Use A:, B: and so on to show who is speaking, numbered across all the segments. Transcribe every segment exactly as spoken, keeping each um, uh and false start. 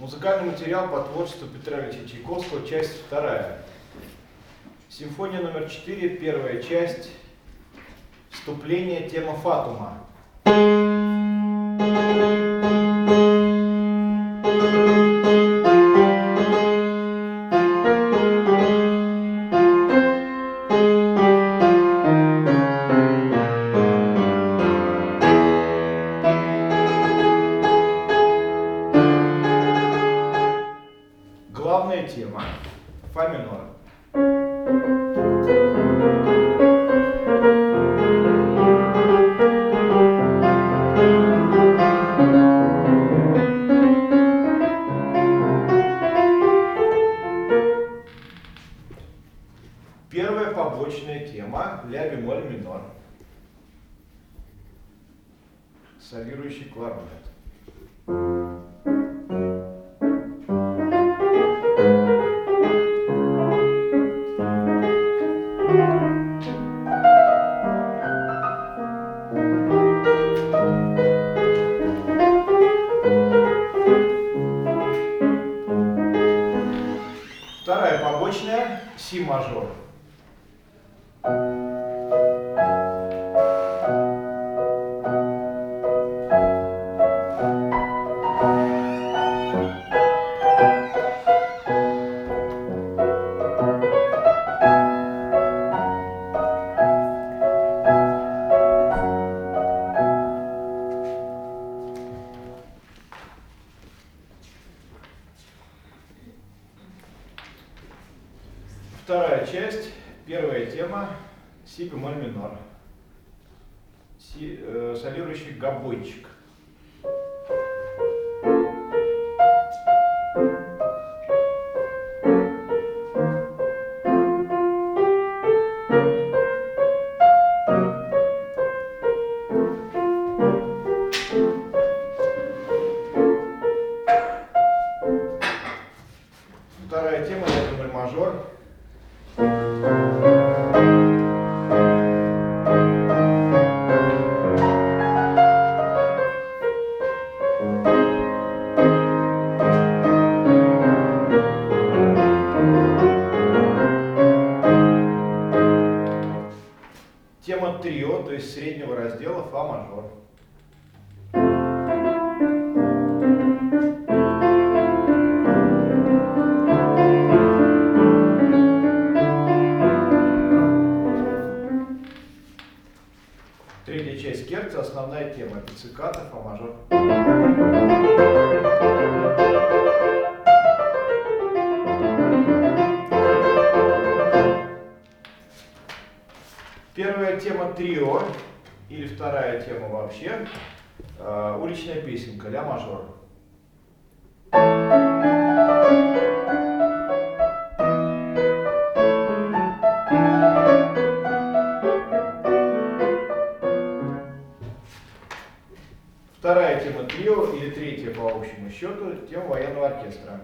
A: Музыкальный материал по творчеству Петра Ильича Чайковского, часть вторая. Симфония номер четыре, первая часть, вступление, тема Фатума. Главная тема фа минор. Первая побочная тема ля бемоль минор. Солирующий кларнет. Вторая побочная си мажор. Вторая часть, первая тема, си бемоль минор, си, э, солирующий гобойчик. Вторая тема, ля бемоль мажор. Тема трио, то есть среднего раздела фа мажор. Третья часть скерца, основная тема, пицциката, фа мажор. Первая тема трио, или вторая тема вообще, э, уличная песенка, ля мажор. Вторая тема трио, или третья по общему счету, тема военного оркестра.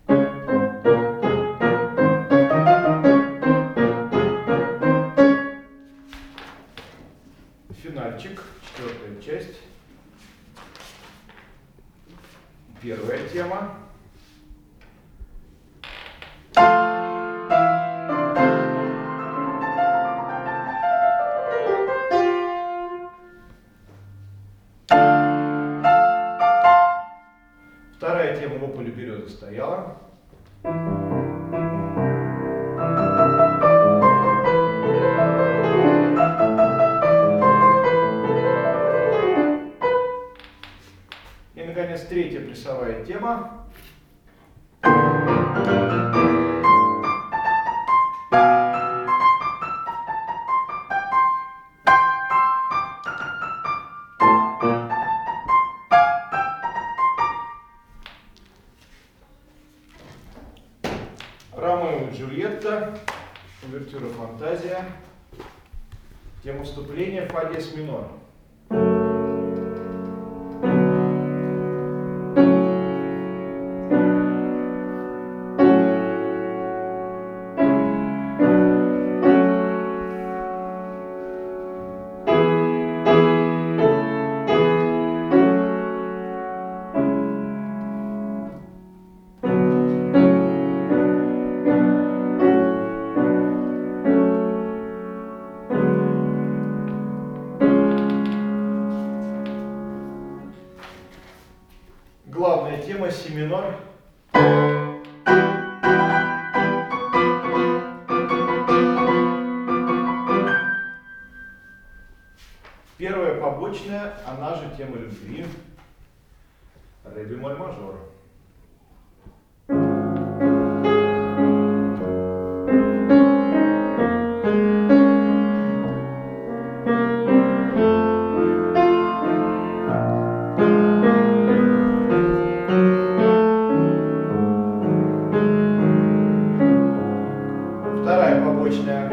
A: Финальчик, четвертая часть, первая тема. Вторая тема в ополе береза стояла. И, наконец, третья плясовая тема. Ромео и Джульетта, увертюра фантазия, тема вступления фа диез минор. Главная тема си минор. Первая побочная, она же тема любви, ре бемоль мажор. Вторая побочная.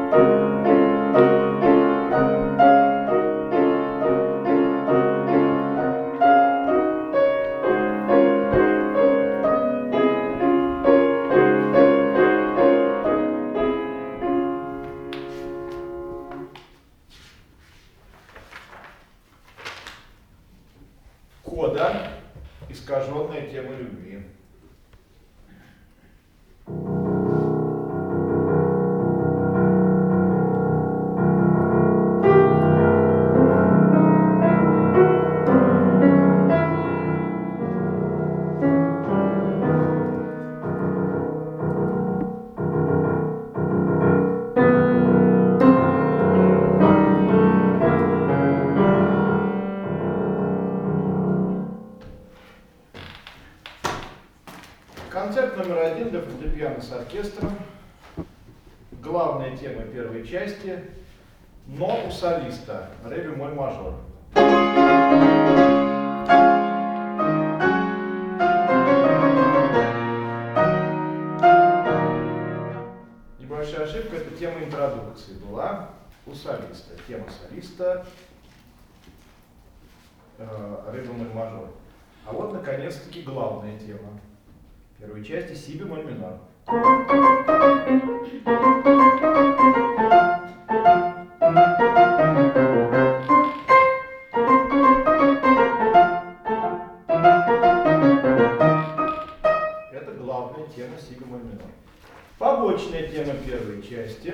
A: Кода, искаженная тема любви. Концерт номер один для фортепиано с оркестром. Главная тема первой части, но у солиста, ре бемоль мажор. Небольшая ошибка, это тема интродукции была у солиста. Тема солиста, э, ре бемоль мажор. А вот, наконец-таки, главная тема первой части, си бемоль минор. Это главная тема си бемоль минор. Побочная тема первой части.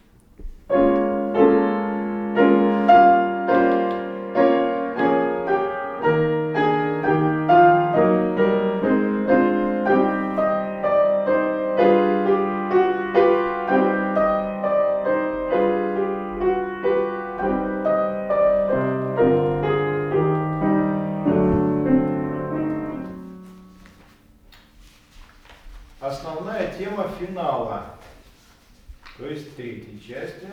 A: Основная тема финала, то есть третьей части.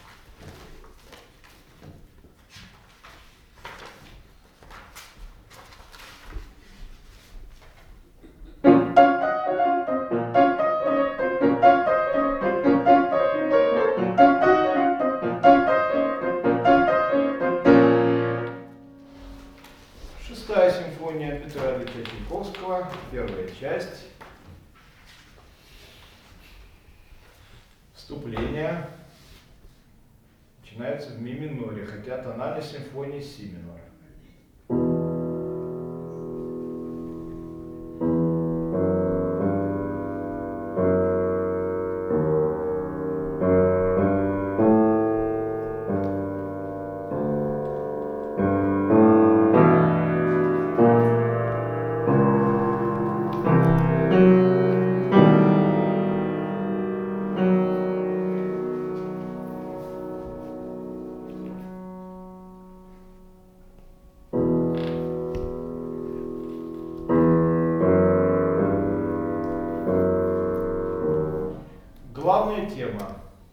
A: Шестая симфония Петра Ильича Чайковского, первая часть. Вступление начинается в ми миноре, хотя тональность симфонии си минор. Главная тема.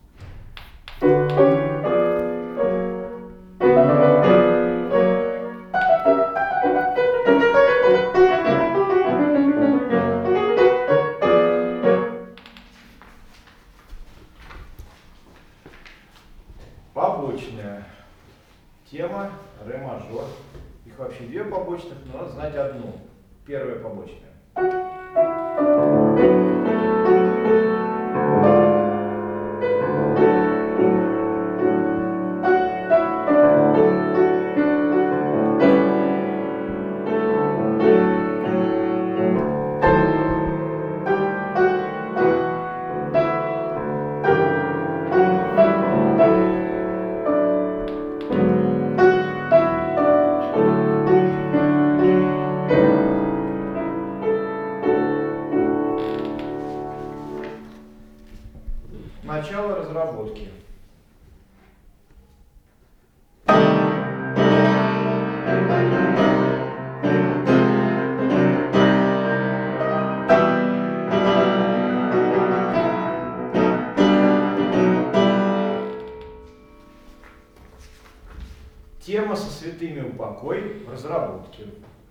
A: Побочная тема, ре мажор. Их вообще две побочных, но надо знать одну. Первая побочная. разработки. Тема со святыми упокой в разработке.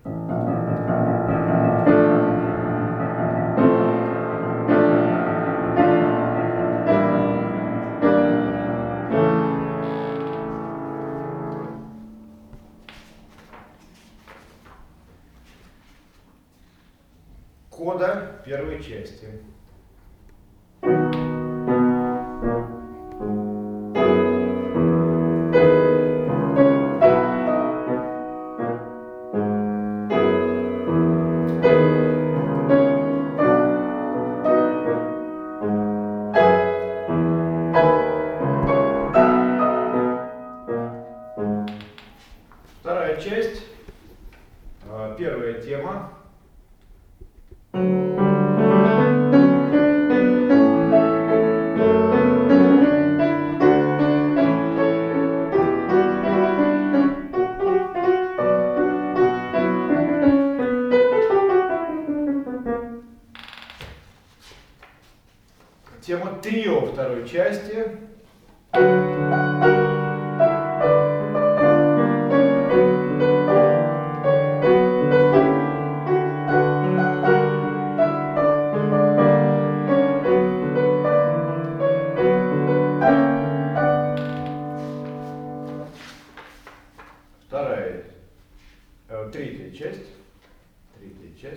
A: Кода первой части. Вторая часть, первая тема. Тема трио второй части. Вторая, э, третья часть. Третья часть.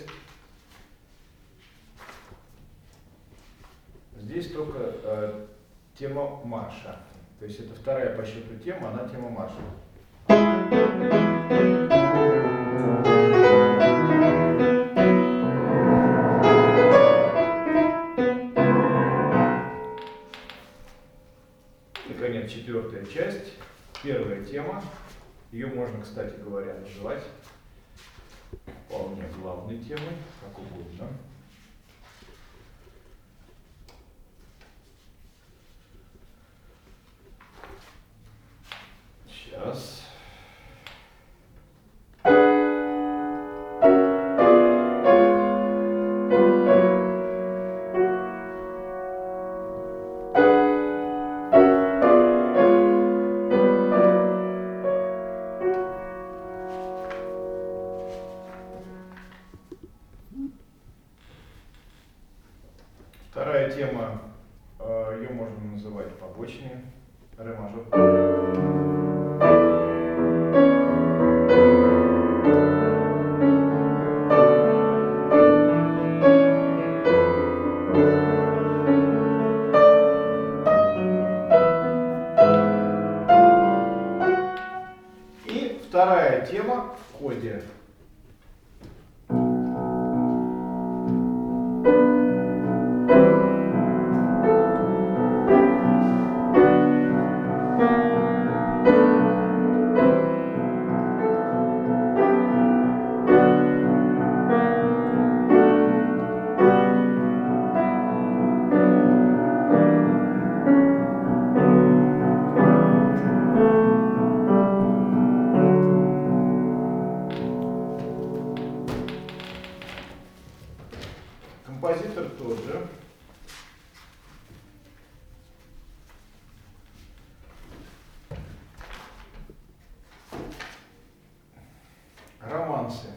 A: Здесь только э, тема марша. То есть это вторая по счету тема, она тема марша. Наконец, четвертая часть. Первая тема. Ее можно, кстати говоря, называть вполне главной темой, как угодно. Сейчас. Вторая тема, ее можно называть побочной, ре мажор. И вторая тема в коде. Композитор тот же. Романсы.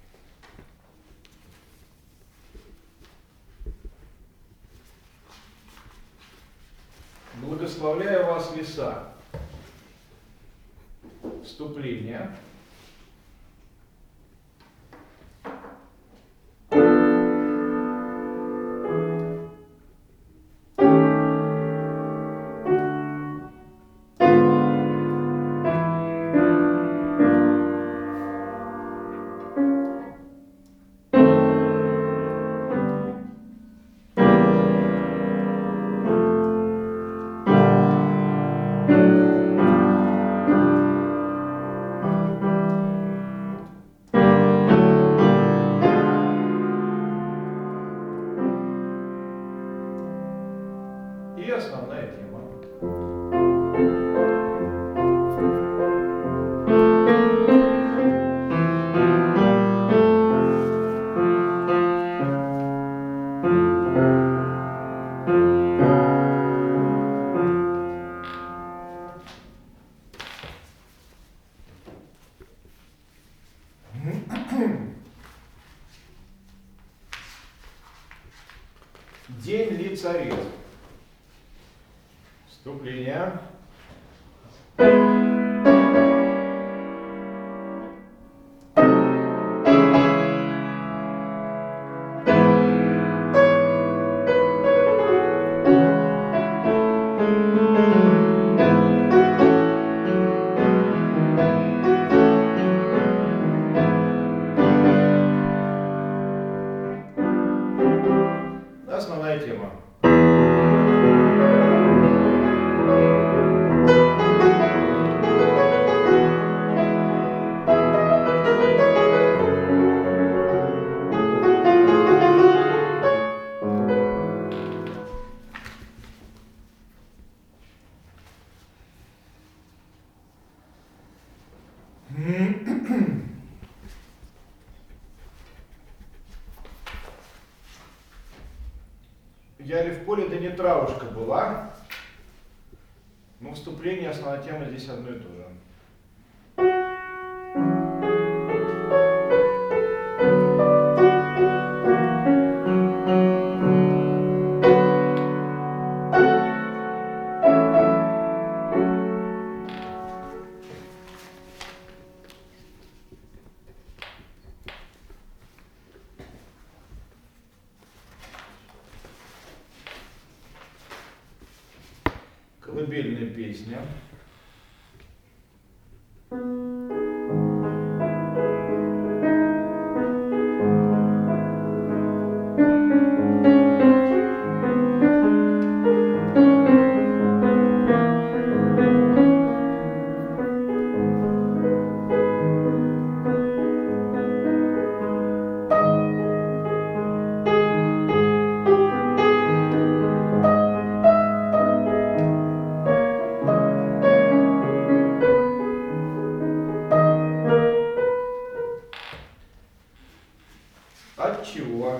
A: Благословляю вас, леса. Вступление. День лицарет. Вступление. Основная тема. Я ли в поле, да не травушка была. Но вступление, основная тема здесь одно и то же. Колыбельная песня. От чего?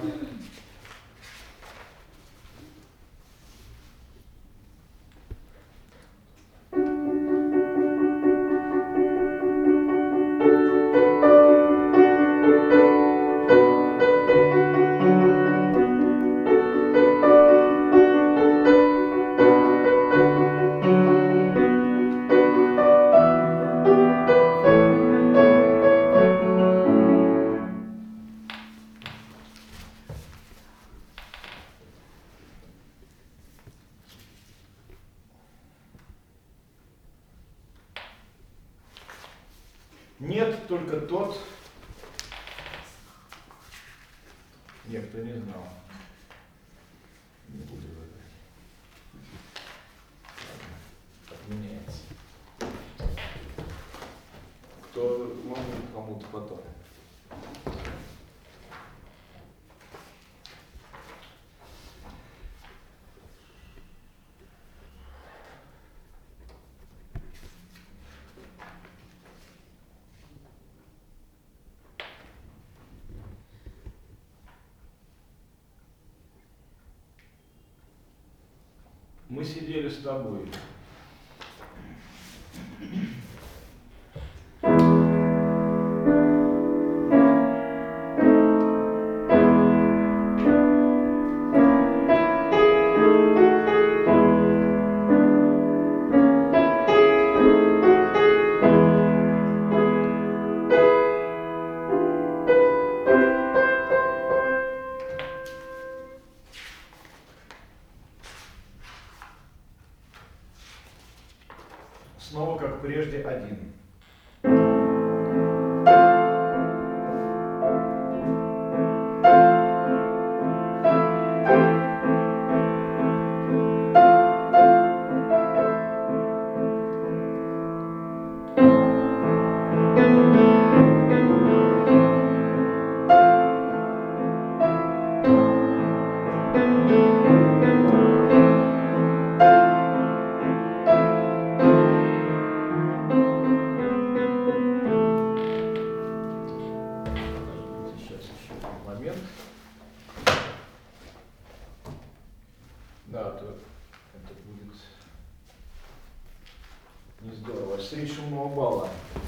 A: Нет, только тот. Нет, кто не знал. Не буду выбирать. Ладно, отменяется. Кто может кому-то потом. Мы сидели с тобой. Снова, как прежде, один. Момент. Да, то это будет не здорово. Средь шумного балла.